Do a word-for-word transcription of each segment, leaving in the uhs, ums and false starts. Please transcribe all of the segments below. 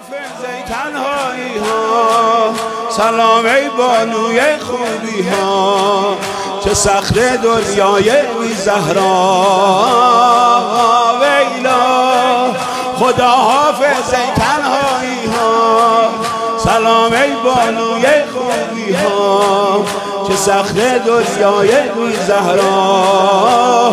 حافظ تنهایی ها، سلام ای بانوی خوبی ها، چه صخره دنیای بی زهرا. ویلا خدا حافظ تنهایی ها، سلام ای بانوی خوبی ها، چه صخره دنیای بی زهرا.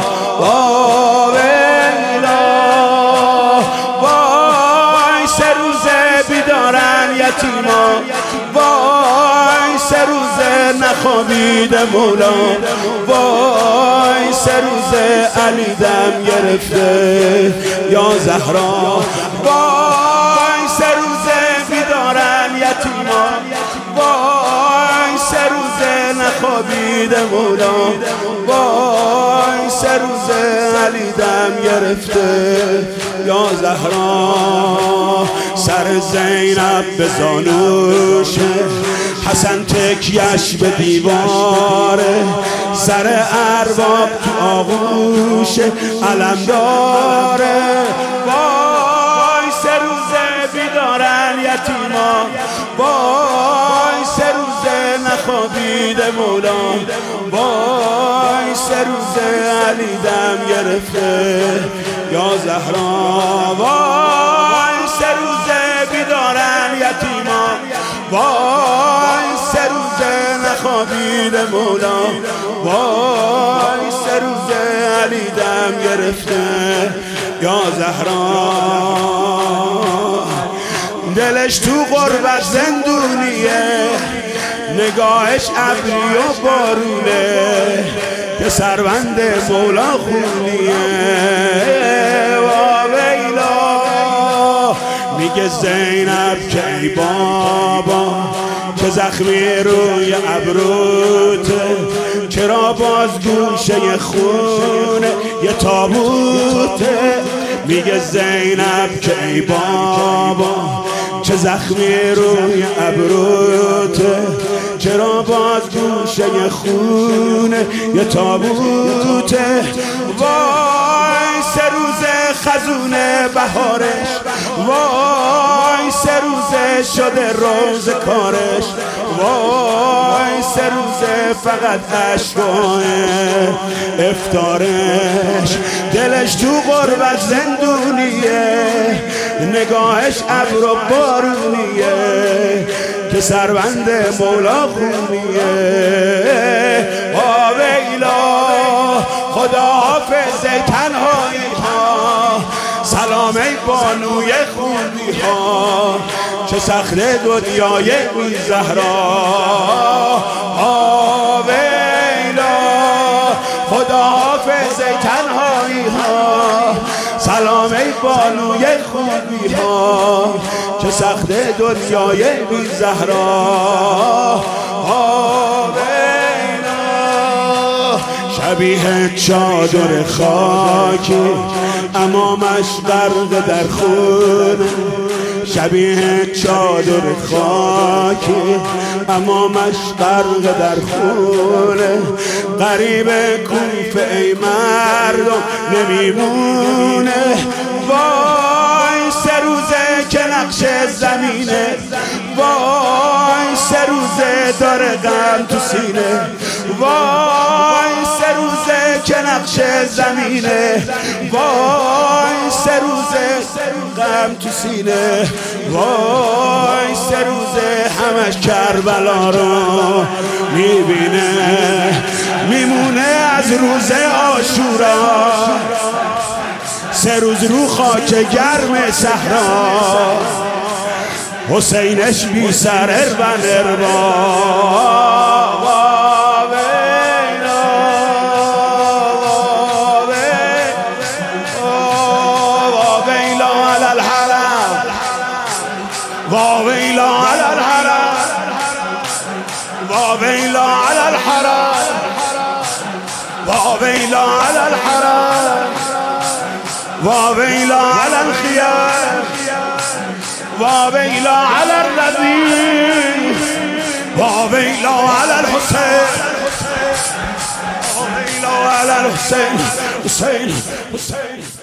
وای سه روزه نخوابیده مولا، وای سه روزه علی دم گرفته یا زهرا. وای سه روزه بیدارن یتیما، وای سه روزه نخوابیده مولا، وای سه روزه علی دم گرفته یا زهرا. سر زینب به زانوشه، حسن تکیش به دیواره، سر ارباب تو آغوشه علم داره. وای سه روزه بیدارن یتیما، وای سه روزه نخوابیده مولا، وای سه روزه علی دم گرفته یا زهرا. وای سه روزه بیدارن یتیما، وای سه روزه نخوابیده مولا، وای سه روزه علی دم گرفته یا زهرا. دلش تو غربت زندونیه، نگاهش ابری و بارونه، که سربند مولا خونیه. و ویلا میگه زینب که ای بابا، که زخمی روی ابروته، چرا باز گوشه خونه یه تابوته. میگه زینب که ای بابا، چه زخمی روی ابروته، چرا باز گوشه خونه یه تابوته. وای سه روزه خزونه بهارش، وای سه روزه شده روز کارش، وای سه روزه فقط اشکای افطارش. دلش تو غربت زندونیه، نگاهش ابر و بارونیه، که سربند مولا خونیه. ویلا خدا حافظ تنهایی ها، سلام ای بانوی خوبی ها، چه صخره دنیای بی زهرا. ویلا خدا حافظ تنهایی ها، سلام ای بانوی خوبی ها، چه صخره دنیای بی زهرا. شبیه چادر خاکی، امامش غرق در خونه، شبیه چادر خاکی، امامش غرق در خونه. غریب کوفه ای مردم نمیمونه، وای سه روزه که نقش زمینه، وای سه روزه داره غم تو سینه، وای سه روزه که نقش زمینه، وای سه روزه غم تو سینه، وای سه روزه همش کربلا رو میبینه. میمونه از روز عاشورا، سه روز رو خاک گرم صحرا، حسینش بی سر اربن اربا. وويلا على الحرام، وويلا على الحرام، وويلا على الحرام، وويلا على الخيام، وويلا على الربيع، وويلا على الحسين، وويلا على الحسين، حسين حسين.